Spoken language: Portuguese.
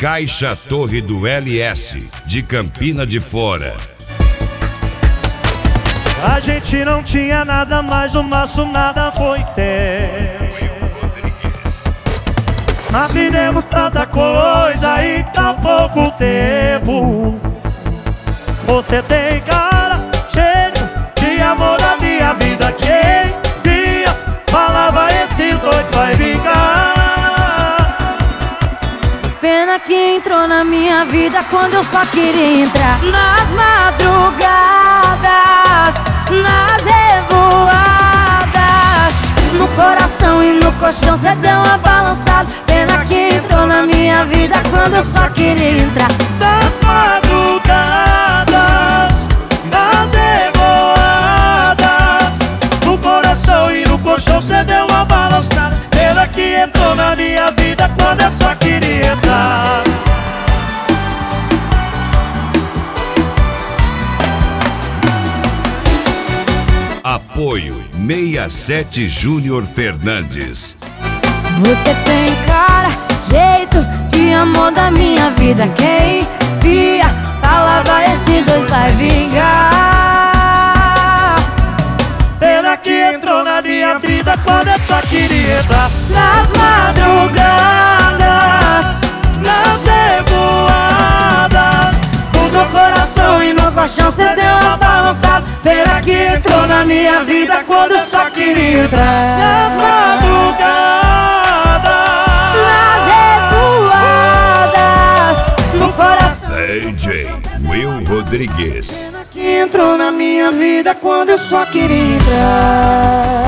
Caixa Torre do LS, de Campina de Fora. A gente não tinha nada, mas o nosso nada foi tenso. Nós vivemos tanta coisa em tão pouco tempo. Você tem cara, jeito de amor da minha vida. Quem via, falava esses dois vai vingar. Pena que entrou na minha vida quando eu só queria entrar. Nas madrugadas, nas revoadas, no coração e no colchão cê deu uma balançada. Pena que entrou na minha vida quando eu só queria entrar. Nas madrugadas, nas revoadas, no coração e no colchão cê deu uma balançada. Pena que entrou na minha vida quando eu só queria entrar. Apoio 67 Júnior Fernandes. Você tem cara, jeito de amor da minha vida. Quem via, falava esses dois vai vingar. Pena que entrou na minha vida quando eu só queria entrar. Nas madrugadas, Nas revoadas, no meu coração e no colchão cê deu uma balançada. pena que entrou na minha vida quando eu só queria entrar. Nas madrugadas, Nas revoadas, no coração DJ Will Rodrigues. que entrou na minha vida quando eu só queria entrar.